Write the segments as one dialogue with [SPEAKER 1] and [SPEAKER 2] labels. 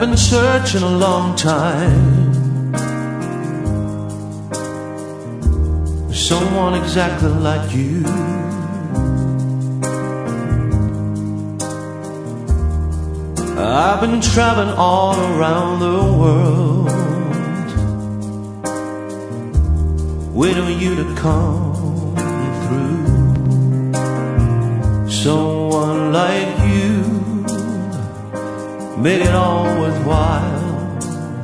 [SPEAKER 1] been searching a long time, someone exactly like you. I've been traveling all around the world, waiting for you to come through. Someone like you made it all worthwhile.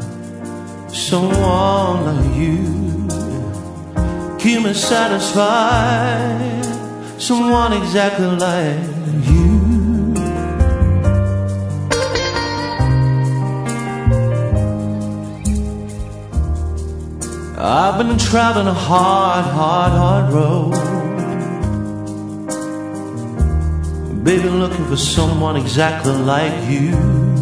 [SPEAKER 1] Someone like you keep me satisfied. Someone exactly like you. I've been traveling a hard road, baby, looking for someone exactly like you.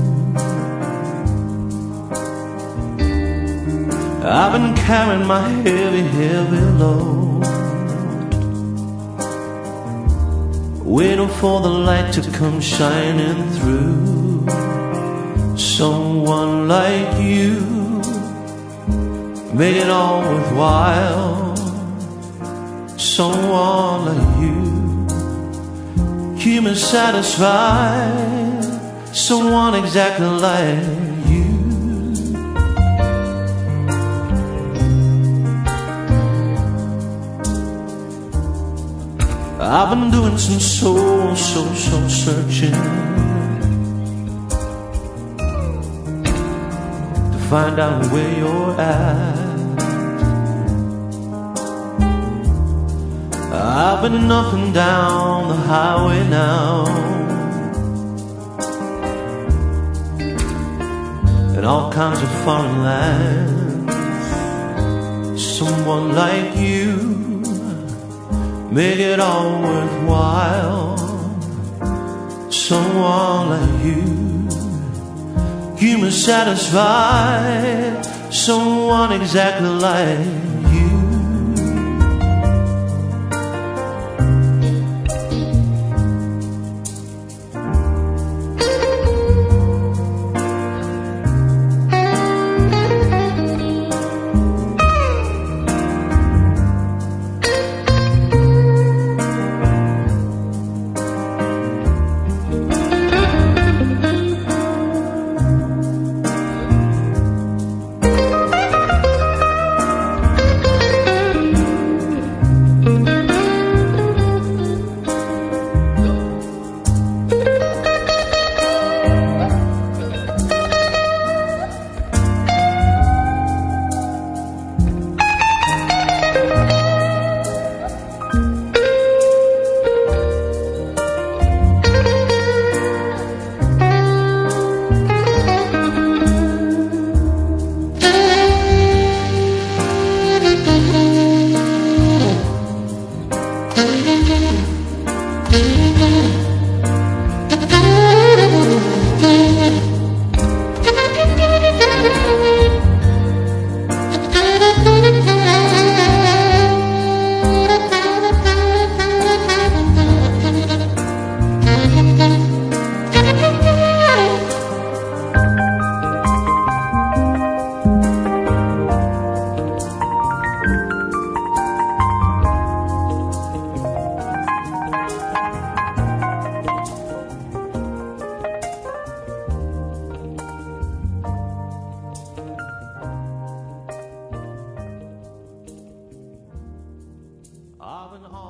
[SPEAKER 1] I've been carrying my heavy load, waiting for the light to come shining through. Someone like you made it all worthwhile. Someone like you keep me satisfied. Someone exactly like you. I've been doing some soul searching to find out where you're at. I've been up and down the highway now, in all kinds of foreign lands. Someone like you make it all worthwhile. Someone like you keep me satisfied. Someone exactly like you. I've been